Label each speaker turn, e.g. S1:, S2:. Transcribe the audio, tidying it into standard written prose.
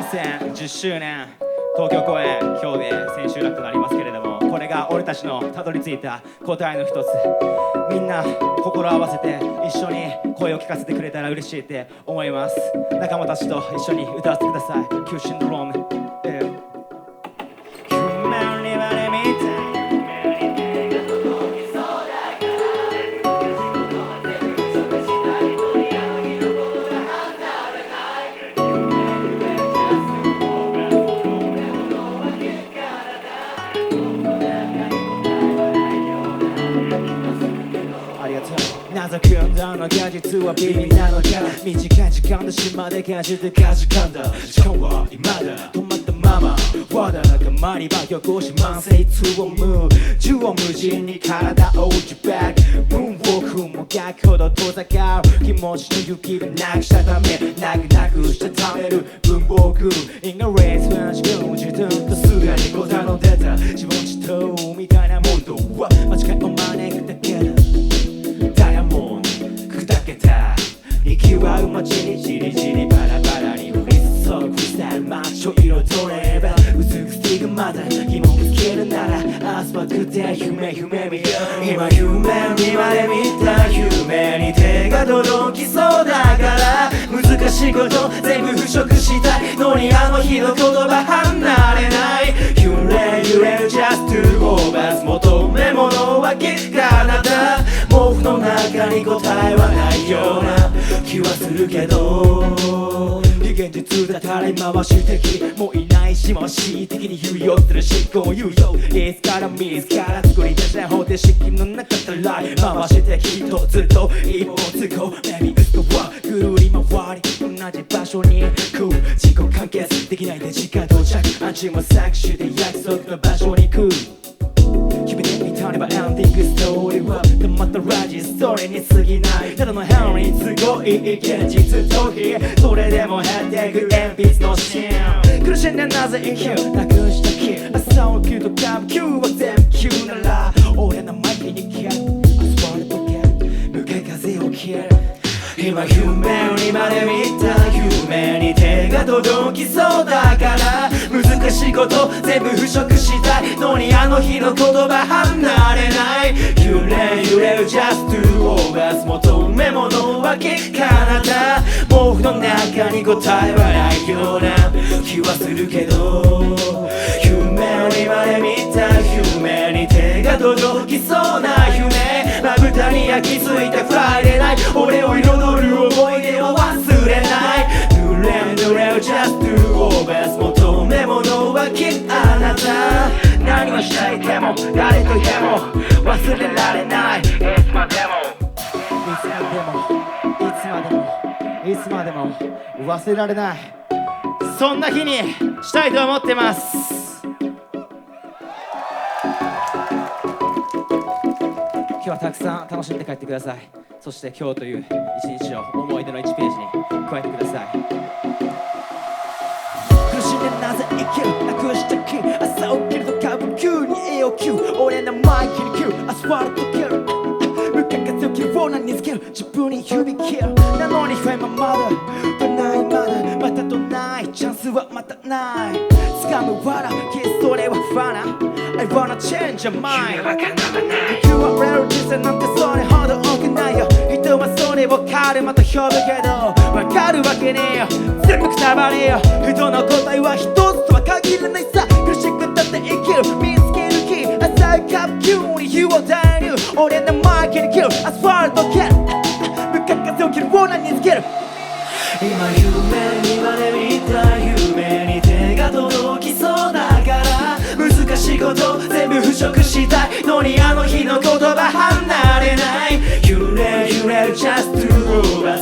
S1: 戦10周年東京公演、今日で千秋楽となりますけれども、これが俺たちのたどり着いた答えの一つ。みんな心合わせて一緒に声を聞かせてくれたら嬉しいって思います。仲間たちと一緒に歌わせてください。旧シンドローム、謎くんだの現実はビビなのか。短い時間で島で感じてかじかんだ。時間は今だ止まったままわだがまり場横し慢性2をムー縦横無尽に体を打ちバックムーンウォークも逆ほど遠ざかる気持ちの雪でなくしたためなくしたためる文房具インガレースは自分自分とすがに答えの出た自分自とみたいなもんとは間違いを招くだけだ。息は街にじりじりバラバラに降り注ぐクリスタル街を彩れば美しくまだ疑問つけるならアスファルトで夢見よう。今夢にまで見た夢に手が届きそうだから難しいこと全部払拭したいのにあの日の言葉離れない。揺れる just to over 求め物は結果なだ毛布の中に答えはないような気はするけど非現実だたらい回し的もういないし回し的に言うよする思考言うよいつから自ら作り出した方程式の中から回し的とずっと一方通行目見打つとはぐるり回り同じ場所に来る自己完結できないで時間到着アンチも搾取で約束の場所に来る君で見たればエンディングストーリーはたまったラジストーリーに過ぎないただの変に都合いい現実逃避それでも減っていく鉛筆の芯苦しんでなぜ生きるなくした気朝起きるとガム級は全部急なら俺のマイクに消えるアスファルト系向かい風を消える今夢にまで見た夢に手が届きそうだから難しいこと全部払拭したいのにあの日の言葉離れない揺れる just to over 求め物は結果なだ毛布の中に答えはないような気はするけど夢にまで見た夢に手が届きそうな夢まぶたに焼き付いたフライデーナイト俺を彩る思い出を忘れない濡れる just to over 求め物はきっあなた何をしていても誰といても忘れられないいつまでもいつまでも忘れられないそんな日にしたいと思ってます今日はたくさん楽しんで帰ってくださいそして今日という一日を思い出の1ページに加えてください苦しんでなぜ生きるなくした気朝起きると株急に AOQ 俺のマイクに切るアスファルト切る向かい風を切るを何につける自分に指切るなのにフェイマまだどないまだまたどないチャンスはまたない掴む罠それはファナI wanna change your mind 夢は叶わない言われる人生なんてそれほど多くないよ人はそれをカルマと呼ぶけどわかるわけねえよ全部くたばれよ人の答えは一つとは限らないさ苦しくだって生きる見つける気浅いカップ急に火を代入俺のマイクに切るアスファルト切る向かい風を切るを何につける今夢にまで見た夢に手が届きそうだから難しいこと全部払拭したいのにあの日の言葉離れない揺れる just to over